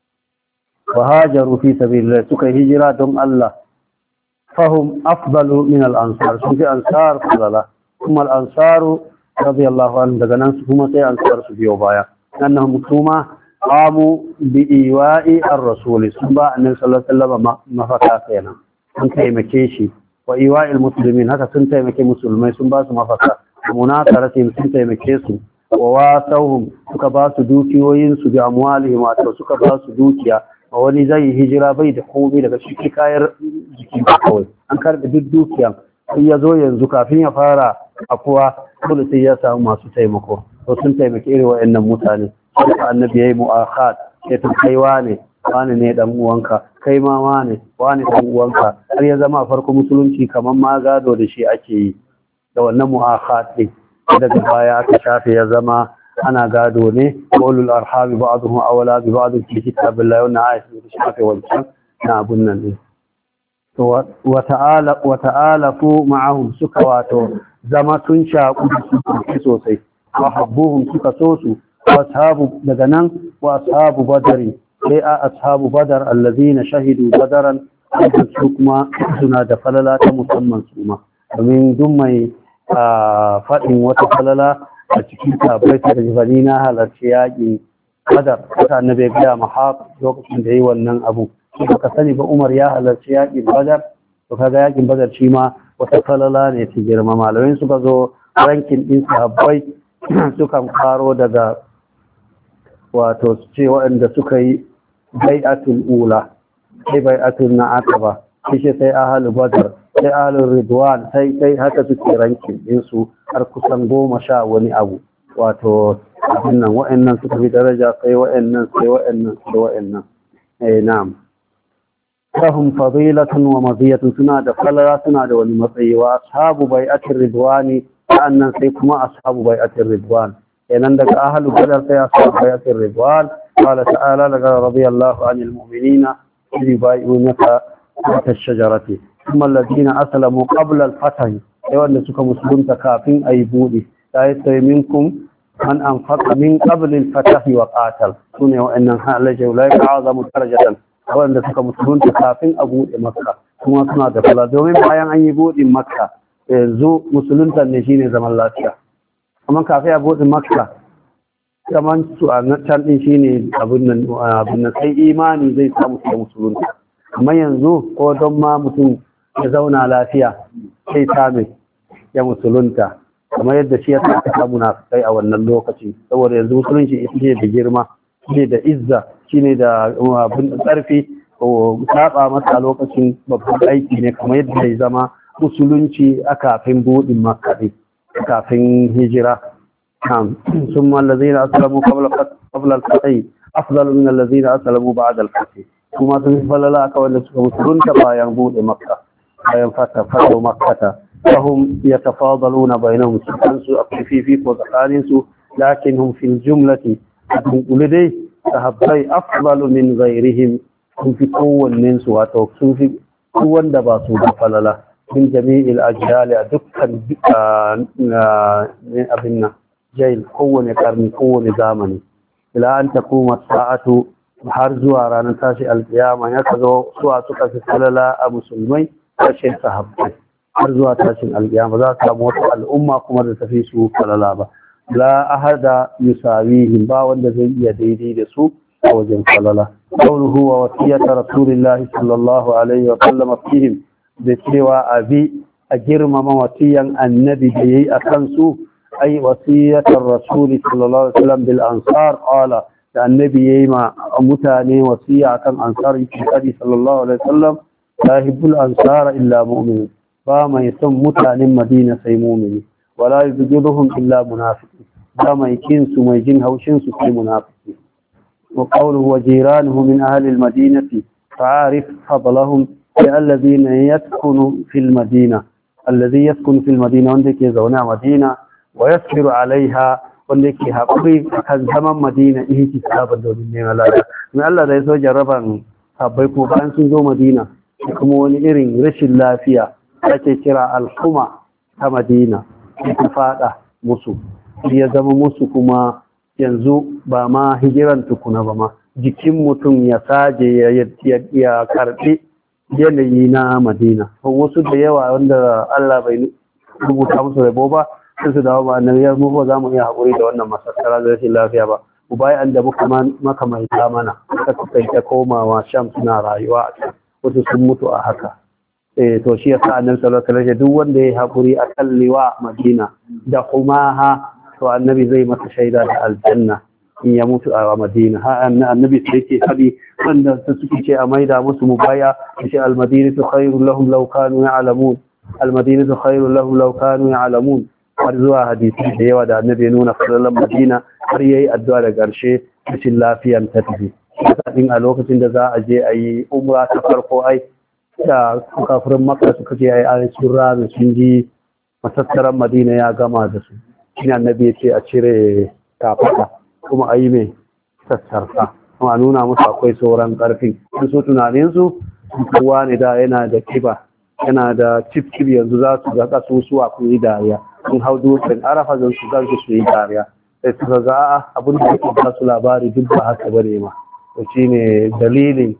وهاجروا في سبيل الله سكي هجرة دم الله فهم أفضل من الأنصار سكي أنصار فضلا ثم الأنصار رضي الله عنهم دقنان سكومة أنصار سبيو بايا أنهم كما قاموا بإيواء الرسول سبا النبي صلى الله عليه وسلم مفكاتنا سنتي مكيشي وإيواء المسلمين هكا سنتي مكي مسلمين سبا مفكا ومناصرتهم سنتي مكيسو وواسوهم سكباس دوكي وينسو بأموالهم واتو سكباس دوكيا wani zai yi hijira bai da komai daga shi kayar jiki kawai an karɓi duk dukiya sai ya zo yanzu kafin ya fara afuwa dole sai ya samu masu taimako to sun taimaki irin waɗannan mutane sai annabi yayi mu'akhat sai ta kai wane ne dan uwanka kai ma wane dan uwanka har ya zama farko musulunci kaman ma gado da shi ake yi da wannan mu'akhat din daga baya aka shafe ya zama ana gado ne qulul arhami ba'dhum awla bi ba'd fi kitabillahi wa na'ayat da shafe wancan na abun nan ne to wa ta'ala fu ma'ahum suka wato zama sun shaku su sosai wa habbuhum suka so su wa ashabu daga nan wa ashabu badari sai ashabu badar allazina shahidu badaran su kuma suna da falala ta musamman su ma domin duk mai faɗin wata falala a cikin tabbai ta rajifani na halarci yaƙi badar wata annabi ya gaya mahaf lokacin da yi wannan abu ka sani ba umar ya halarci yaƙin badar to kaga yaƙin badar shi ma wata falala ne ta girma malamai suka zo rankin ɗin sahabbai sukan faro daga wato su ce waɗanda suka yi bai'atul ula sai bai'atul na aqaba shi sai ahlul badar sai ahlul ridwan sai haka suke rankin ɗinsu har kusan 10 wani abu wato abin nan wa'annan suka fi daraja sai wa'annan na'am lahum fadilatun wa maziyatun suna da falala suna da wani matsayi wa ashabu bai'atir ridwani annan sai kuma ashabu bai'atir ridwan kenan daga ahlul badar sai ashabu bai'atir ridwan qala ta'ala laqad radiyallahu 'anil mu'minina idh yubay'unaka tahta ash-shajarati thumma alladhina aslamu qabla al-fath wanda suka musulunta kafin a yi buɗe ta yi sai minkum man an faɗa min ƙabilin fatahi wa ƙatal su ne wa'annan halaje wulai ka azamu darajatan wanda suka musulunta kafin a buɗe makka kuma suna da fala domin bayan an yi buɗin makka yanzu musulunta ne shine zaman lafiya amma kafin a buɗe makka zaman su a can ɗin shine abin nan sai imani zai samu sai musulunta amma yanzu ko don ma mutum ya zauna lafiya sai same ya musulunta kamar yadda shi ya saka munafikai a wannan lokaci saboda yanzu musulunci shi da girma shi da izza shine da abin tsarfi ko saba masa lokacin babban aiki ne kamar yadda ya zama musulunci a kafin budin makka kafin hijira ثم الذين أسلموا qabla al-fath afdalu min alladhina aslamu ba'da al-fath kuma sun falala aka wanda suka musulunta bayan bude makka bayan fatahu makkah fahum yatafadaluna bainahum su afifi ko tsakanin su lakinhum fil jumlati ulidai sahabbai afdalu min ghairihim sun fi kowannen su wato sun fi wanda ba su da falala min jami'il ajyali a dukkan abin nan jail kowane karni kowane zamani ila an takuma sa'atu har zuwa ranar tashi alkiyama ya kazo suwa suka fi falala a musulmai kashin sahabbai har zuwa tashin alkiyama za su samu wata al'umma kuma da tafi su falala ba la ahada yusawihim ba wanda zai iya daidai da su a wajen falala qawluhu wa wasiyatu rasulillahi sallallahu alaihi wa sallam fihim da cewa abi a girmama wasiyan annabi da yayi akan su ai wasiyatar rasuli sallallahu alaihi wa sallam bil ansar qala da annabi yayi ma mutane wasiya akan ansar yake sallallahu alaihi wa sallam sahibul ansar illa mu'min ba mai son mutanen madina sai mu'mini wala yubghiduhum illa munafiqun ba mai kinsu mai jin haushin su sai munafiki wa qawluhu wa jiranuhu min ahli al-madinati fa'arif fadlahum alladhina yaskunu fil madina alladhi yaskunu fil madina wanda ke zaune a madina wa yasbiru alaiha wanda ke haƙuri kan zaman madina ihtisaban domin neman lada in Allah da ya so jarraban sabbai ko bayan sun zo madina kuma wani irin rashin lafiya ake kira al-huma ta madina ta fada musu ya zama musu kuma yanzu ba ma hijiran tukuna ba ma jikin mutum ya saje ya karbi yanayi na madina wasu da yawa wanda Allah bai rubuta musu rabo ba sun su dawo ba annabi ya mu za mu iya haƙuri da wannan masassara da rashin lafiya ba ku bai an da muka maka mai mana ka kai ta komawa sham suna rayuwa a can wasu sun mutu a haka to shi yasa annabi sallallahu alaihi wasallam duk wanda ya haƙuri a kalliwa madina da kumaha to annabi zai masa shaida da aljanna in ya mutu a madina ha annabi sai ke faɗi wanda su suke ce a maida musu mubaya shi almadinatu khairul lahum law kanu ya'lamun almadinatu khairul lahum law kanu ya'lamun har zuwa hadisi da yawa da annabi ya nuna fadalan madina har yayi addu'a da ƙarshe cikin lafiyan ta tafi din a lokacin da za a je a yi umra ta farko ai da kafirin makka suka ce ai an sun rami sun ji masassaran madina ya gama da su shine annabi ya ce a cire kafaka kuma a yi mai sassarfa kuma nuna musu akwai sauran ƙarfi in su tunaninsu kowa ne da yana da kiba yana da cif yanzu za su ga kasusuwa ku yi dariya sun hau dutsen arafa zan su zargi su yi dariya sai suka ga abin da ake ba su labari duk ba haka bane ma to shine dalilin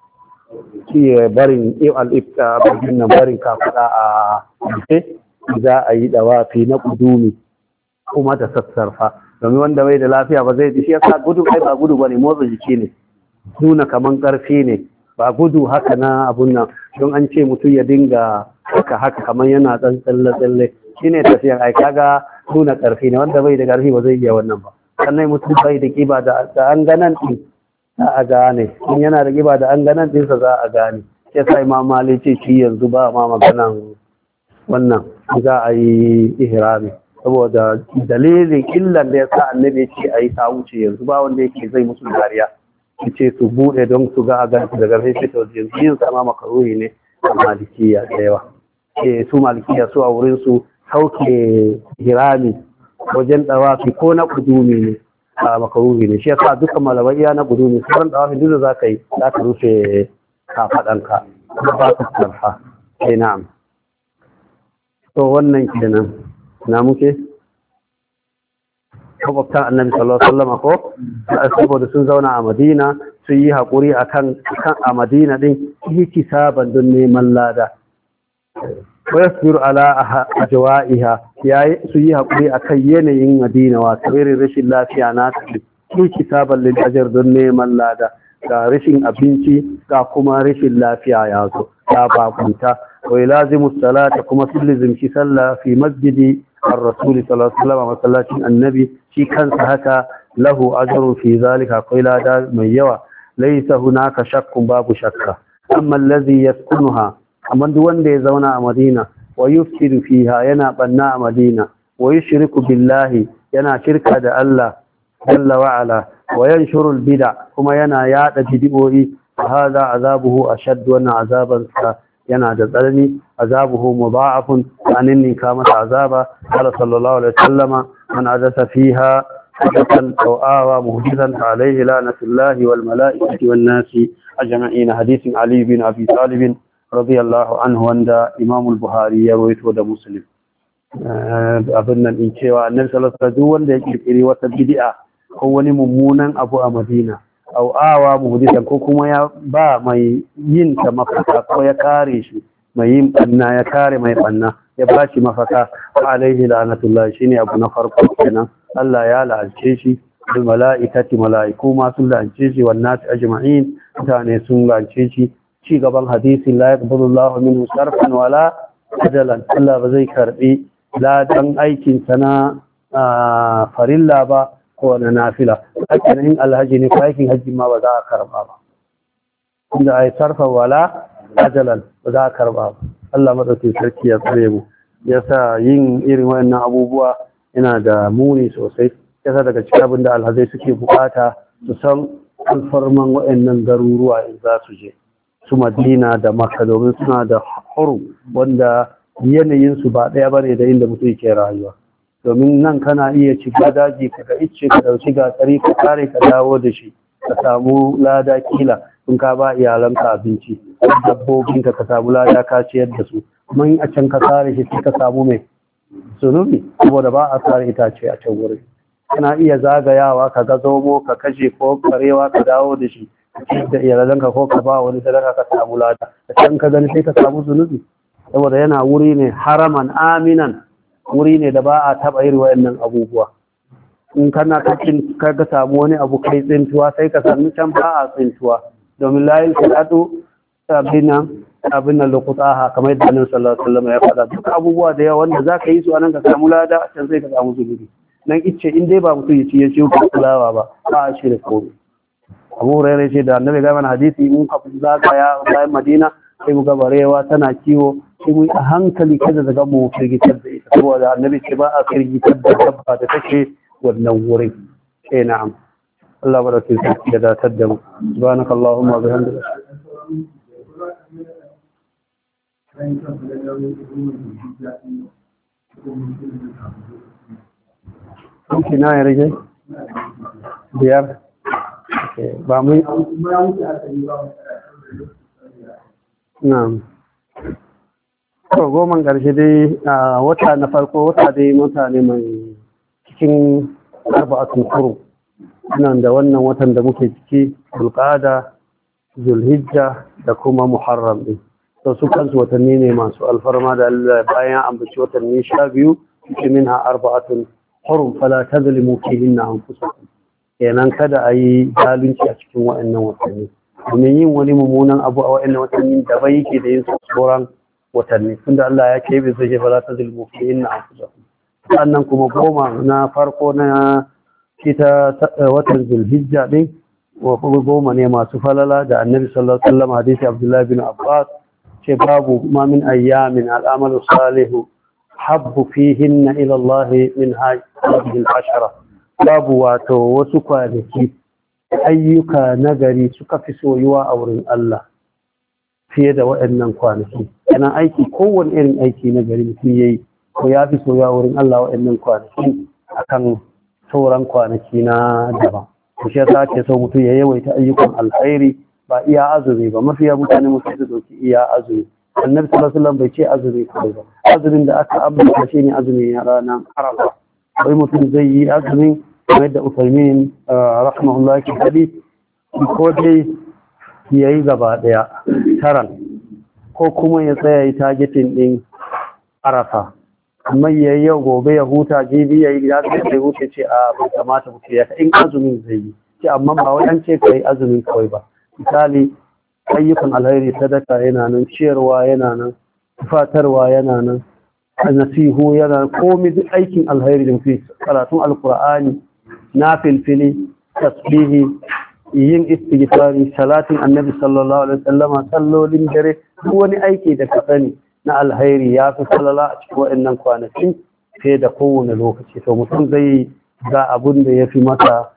barin al-ifta barin kafada a za a yi dawafi na kudumi kuma da sassarfa domin wanda bai da lafiya ba zai shi yasa gudu kai ba gudu bane motsa jiki ne nuna kaman karfi ne ba gudu haka na abun nan don an ce mutum ya dinga haka kaman yana dan tsalle shine tafiyar ai kaga nuna karfi ne wanda bai da karfi ba zai iya wannan ba sannan mutum bai da kiba da an ganan din za a gane in yana da kiba da an ganan din sa za a gane sai sai Imam Malik ce shi yanzu ba ma maganan wannan za a yi ihrami saboda dalilin illan da ya sa annabi ya ce a yi ta wuce yanzu ba wanda yake zai musu dariya ya ce su buɗe don su ga a gansu da garfe fito yanzu yin sama makaruhi ne a malikiya da yawa su malikiya su a wurin su sauke hirami wajen ɗawafi ko na kudumi ne a makaruhi ne shi yasa dukkan malamai iya na kudumi sauran ɗawafi duk da za ka yi za ka rufe kafaɗanka kuma ba ka sarfa na'am to wannan kenan na muke makwabtan annabi sallallahu alaihi wasallam ko saboda sun zauna a Madina sun yi haƙuri akan a Madina din ihtisaban don neman lada wa yasbiru ala ajwa'iha yayi su yi haƙuri akan yanayin Madina wa irin rashin lafiya na ihtisaban lil ajr don neman lada ga rashin abinci ga kuma rashin lafiya ya zo ya bakunta wa lazimu salata kuma sun lazimci sallah fi masjidi الرسول صلى الله عليه وسلم وصلاتين النبي شي كان هكا له أجر في ذلك قيل هذا من يوى ليس هناك شك باب شك أما الذي يسكنها أما دون دي زونا مدينة ويفسد فيها ينا بناء مدينة ويشرك بالله ينا شركة الله jalla wa ala wa yanshuru al-bid'a kuma yana yada bid'o'i hada azabuhu ashad wa azaban yana da tsanani azabuhu mudha'afun anin ni kama azaba qala sallallahu alaihi wasallama man adatha fiha حدثا أو آوى مهجزا عليه لعنة الله والملائكة والناس أجمعين حديث علي بن أبي طالب رضي الله عنه عند إمام البخاري يروي وده مسلم abin nan in cewa annabi sallallahu alaihi wasallam wanda ya kirkiri wata bid'a ko wani mummunan abu a Madina aw awa muhdisan ko kuma ya ba mai yin ta mafaka ko ya kare shi mai yin banna ya kare mai banna ya ba shi mafaka alaihi la'natullah shine abu na farko kenan Allah ya la'alce shi bil mala'ikati mala'iku ma sun la'alce shi wan nas ajma'in mutane sun la'alce shi ci gaban hadisi la yaqbalu Allahu minhu sarfan wala ajalan Allah ba zai karbi ladan aikin sana farilla ba ko na nafila hakan in alhaji ne aikin haji ma ba za a karba ba inda ai sarfa wala ajalan ba za a karba ba Allah madaukakin sarki ya tsare mu yasa yin irin wayannan abubuwa yana da muni sosai yasa daga cikin abin da alhazai suke bukata su san alfarman wayannan garuruwa in za su je su Madina da Makka domin suna da hurum wanda yanayin su ba daya bane da inda mutum yake rayuwa domin nan kana iya shiga daji ka ga icce ka dauki gatsari ka kare ka dawo da shi ka samu lada kila in ka ba iyalanka abinci dabbobin ka samu lada ka ciyar da su kuma in a can ka kare shi ka samu mai zunubi saboda ba a kare itace a can wurin kana iya zagayawa ka ga zomo ka kashe ko karewa ka dawo da shi da iyalanka ko ka ba wani sadaka ka samu lada a can ka gani sai ka samu zunubi saboda yana wuri ne haraman aminan wuri ne da ba a taɓa irin wayannan abubuwa in kana ka ga samu wani abu kai tsintuwa sai ka sami can ba a tsintuwa domin layin sadatu abin nan lokutaha kamar yadda annabi sallallahu alaihi wasallam ya faɗa duk abubuwa da yawa wanda zaka yi su anan ka samu lada a can sai ka samu zunubi nan icce in dai ba mutum ya ci kulawa ba a shi da komai Abu Hurairah ce da annabi ga mana hadisi mun ka zagaya bayan Madina sai mu ga barewa tana kiwo sai mu a hankali kada daga mu firgitar da ita saboda annabi ce ba a firgitar da dabba da take wannan wurin na'am Allah barake shi da datar da mu subhanakallahumma wa bihamdika na ya rage biyar ba mu na'am to goman ƙarshe dai a wata na farko wata dai mutane mai cikin arba'atun kuru nan da wannan watan da muke ciki zulqa'ada zulhijja da kuma muharram din to su kansu watanni ne masu alfarma da Allah bayan ambaci watanni 12 cikin minha arba'atun hurum fala tazlimu fihinna anfusakum kenan kada a yi zalunci a cikin wa'annan watanni domin yin wani mummunan abu a wa'annan watanni daban yake da yin sauran watanni tunda Allah ya kebe sai ya fala tazlimu fihinna anfusakum sannan kuma goma na farko na kita watan zulhijja din wa kuma goma ne masu falala da annabi sallallahu alaihi wasallam hadisi Abdullah bin Abbas ce babu ma min ayyamin al'amalu salihu habbu fihinna ila Allah min hadhihi al-ashara babu wato wasu kwanaki ayyuka nagari suka fi soyuwa a wurin Allah fiye da waɗannan kwanaki yana aiki kowane irin aiki nagari mutum yayi ko ya fi soyuwa wurin Allah waɗannan kwanaki akan sauran kwanaki na daban to shi yasa ake so mutum ya yawaita ayyukan alkhairi ba iya azumi ba mafiya mutane mutum su dauki iya azumi annabi sallallahu alaihi wasallam bai ce azumi kawai ba azumin da aka ambata shi ne azumi na ranar arafa wai mutum zai yi azumin kamar da Usaimin rahimahullah ke hadi ko dai yayi gaba daya taran ko kuma ya tsaya yi targeting din arafa amma yayi yau gobe ya huta jibi yayi ya sai huta ce a bai kamata mutum ya in azumin zai yi ce amma ba wai an ce kai azumin kawai ba misali ayyukan alheri sadaka yana nan ciyarwa yana nan fatarwa yana nan nasihu yana komai duk aikin alheri da mutum karatun alqur'ani nafilfili tasbihi yin istighfari salatin annabi sallallahu alaihi wasallam sallolin dare duk wani aiki da ka sani na alheri ya fi salala a cikin waɗannan kwanakin fiye da kowane lokaci to mutum zai ga abun da ya fi masa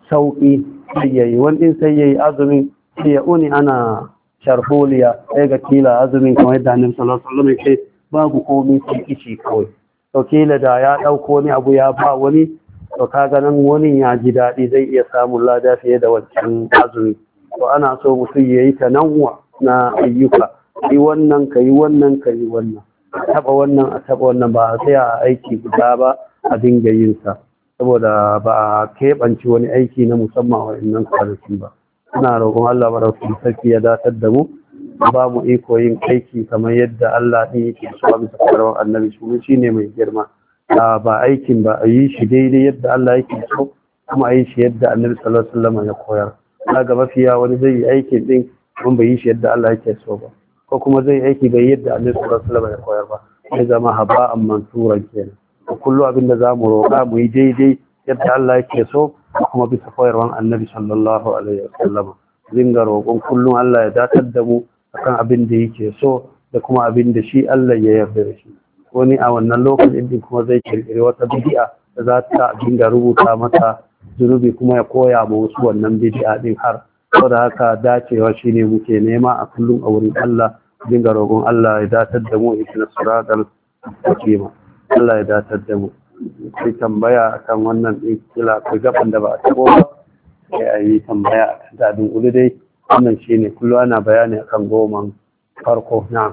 sauƙi sai yayi wani sai yayi azumin sai ya uni ana sharholiya sai ga kila azumin kamar yadda annabi sallallahu alaihi wasallam yake babu komai sai kici kawai to kila da ya dauko wani abu ya ba wani to kaga nan wani ya ji daɗi zai iya samun lada fiye da wancan azumi to ana so mutum yayi tanawwa na ayyuka yi wannan kai wannan kai wannan taba wannan a taba wannan ba sai a aiki guda ba a dinga yin sa saboda ba a keɓance wani aiki na musamman wa innan kwanaki ba ina roƙon Allah madaukakin sarki ya datar da mu ba mu iko yin aiki kamar yadda Allah ɗin yake so a bisa karawar annabi shi ne mai girma ba aikin ba a yi shi daidai yadda Allah yake so kuma a yi shi yadda annabi sallallahu alaihi wasallam ya koyar kaga mafiya wani zai yi aikin din kuma bai yi shi yadda Allah yake so ba ko kuma zai aiki bai yadda annabi sallallahu alaihi wasallam ya koyar ba sai zama haba'an mansuran kenan kullu abin da zamu roƙa mu yi daidai yadda Allah yake so kuma bisa koyarwan annabi sallallahu alaihi wasallam zinga roƙon kullum Allah ya datar da mu akan abin da yake so da kuma abin da shi Allah ya yarda da shi wani a wannan lokacin din kuma zai kirkiri wata bid'a da za ta dinga rubuta mata zunubi kuma ya koya ma wasu wannan bid'a din har saboda haka dacewa shine muke nema a kullum a wurin Allah dinga roƙon Allah ya datar da mu ihdinas siratal mustaqim Allah ya datar da mu sai tambaya akan wannan din kila akwai gaban da ba a tabo ba sai a yi tambaya akan dadin ulu dai wannan shine kullu ana bayani akan goman farko na'am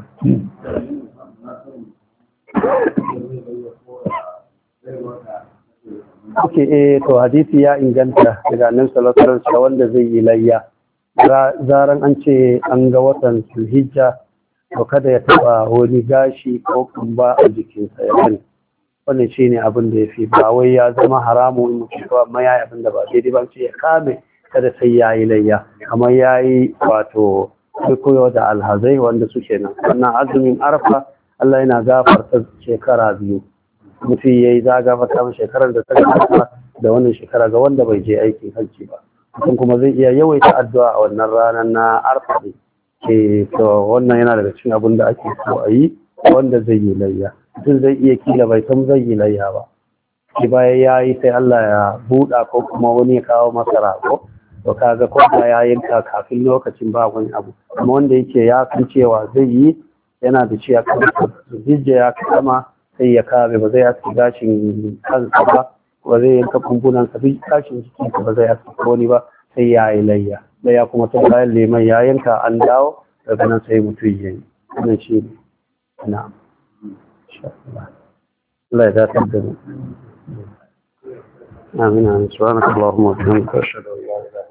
to hadisi ya inganta daga annabi sallallahu alaihi wasallam wanda zai yi layya zaran an ce an ga watan Zulhijja to kada ya taba wani gashi ko kumba a jikinsa ya bari wannan shine abin da yafi ba wai ya zama haramu in mutum ko amma yayi abin da ba daidai ba ce ya kame kada sai yayi layya kamar yayi wato koyo da alhazai wanda suke nan wannan azumin arfa Allah yana gafarta shekara biyu mutum yayi za gafarta shekarar da ta gabata da wannan shekara ga wanda bai je aikin hajji ba mutum kuma zai iya yawaita addu'a a wannan ranar na arfa ne to wannan yana daga cikin abin da ake so a yi wanda zai yi layya mutum zai iya kila bai san zai yi layya ba shi bayan ya yi sai Allah ya buɗa ko kuma wani ya kawo masa rago to kaga ko ya yanka kafin lokacin ba wani abu amma wanda yake ya san cewa zai yi yana da ciya kan hijja ya kama sai ya kame ba zai aski gashin kansa ba zai yanka kumbunan sa duk gashin jikinsa ba zai aski wani ba sai ya yi layya ya kuma ta bayan leman ya yanka an dawo daga nan sai mutum ya yi wannan shi ne na'am Allah ya dace da mu amin amin subhanakallahumma wa bihamdika ashhadu an la ilaha illa anta